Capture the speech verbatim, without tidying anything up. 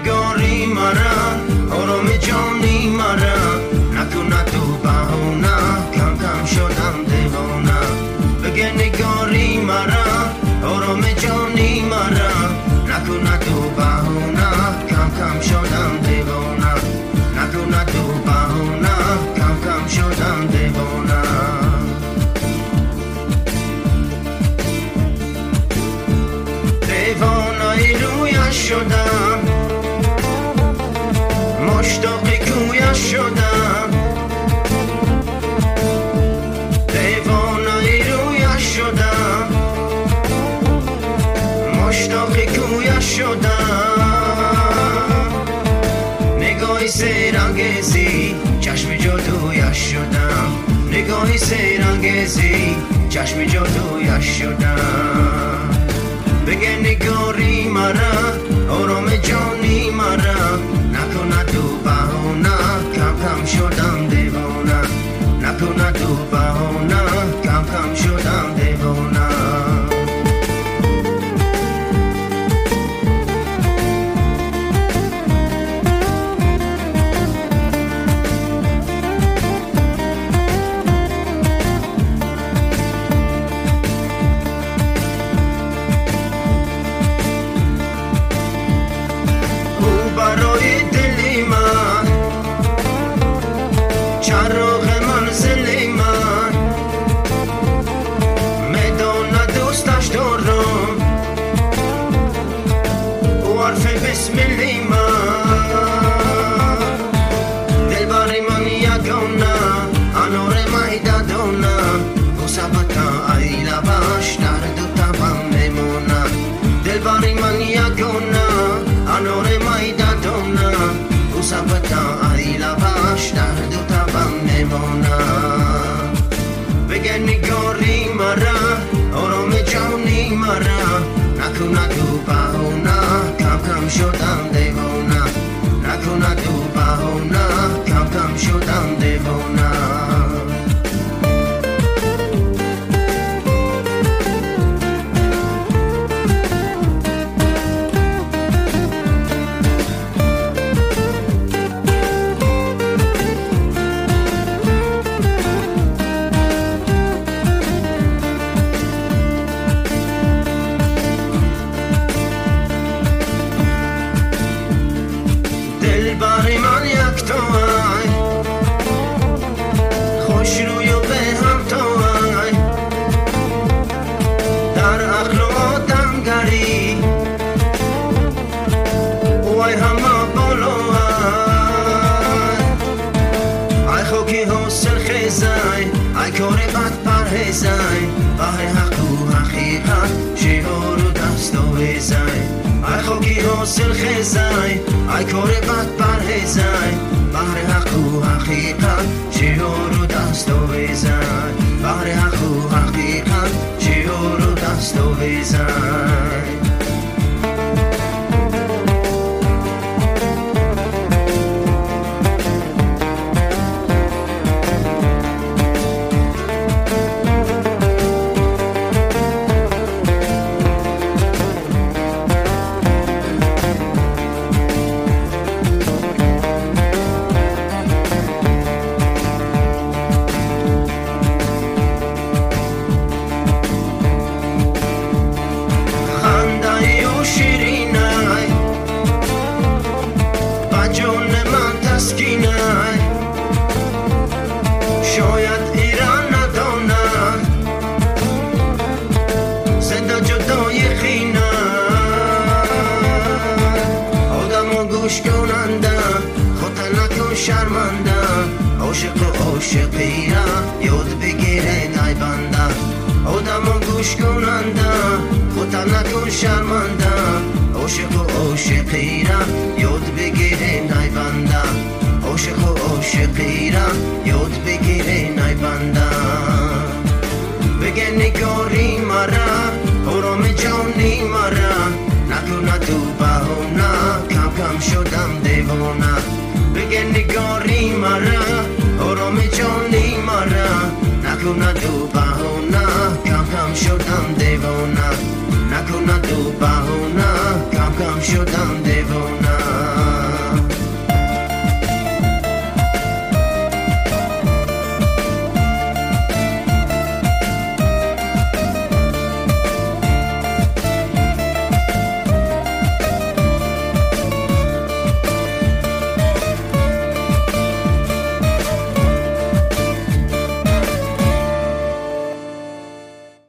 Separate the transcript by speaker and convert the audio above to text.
Speaker 1: نگاری مرا آرام جانی مرا نکنه تو بهونه کم کم شدم دیوانه بگه نگاری مرا آرام جانی مرا نکنه تو بهونه کم کم شدم دیوانه نکنه تو بهونه کم کم شدم دیوانه دیوانه رویش شدم مشتاق کویش شدم دیوانه رویش شدم مشتاق کویش شدم نگاهی سیرانگیزی چشم جادویش شدم نگاهی سیرانگیزی چشم جادویش شدم بگه نگاری مرا آرام جانی مرا نکنه تو بهونه کم کم شدم دیوانه نکنه تو بهونه کم کم شدم دیوانه برای دلی من چراغ منزل من میدونه دوستش دارم او حرف بسملی من دلبری من یگانه انار میدادونه او سبتا ای لباش در دو تبم میمونه دلبری من یگانه انار میدادونه او سبتا ای لباش در دو تبم میمونه بگه نگاری مرا آرام جانی مرا نکنه تو بهونه کم کم شدم دیوانه نکنه تو بهونه کم کم شدم دیوانه دلبری من یک توی خوش روی و به هم توی در عقل و آدمگری وای همه بالوی ای خوکی حسن خیزی ای کار بد پرهیزی بحر حق و حقیقت شعار و دست و ویزی ای خوکی حاصل خیزی ای کار بد پرهیزی بحر حق و حقیقت شعار و دست و ویزی بحر حق و حقیقت شعار و دست و ویزی شاید ایران ندانم زنده جدای خینه آدم و گوش کننده خود نکن شرمنده عاشق و عاشقی را یاد بگیره نای بنده آدم و گوش کننده خود نکن شرمنده عاشق و عاشقی را یاد بگیره نای بنده عاشق و عاشقی را یاد بگیره نای بنده بگه نگاری مرا آرام جانی مرا نکنه تو بهونه کم کم شدم دیوانه بگه نگاری مرا آرام جانی مرا نکنه تو بهونه کم کم شدم دیوانه نکنه تو بهونه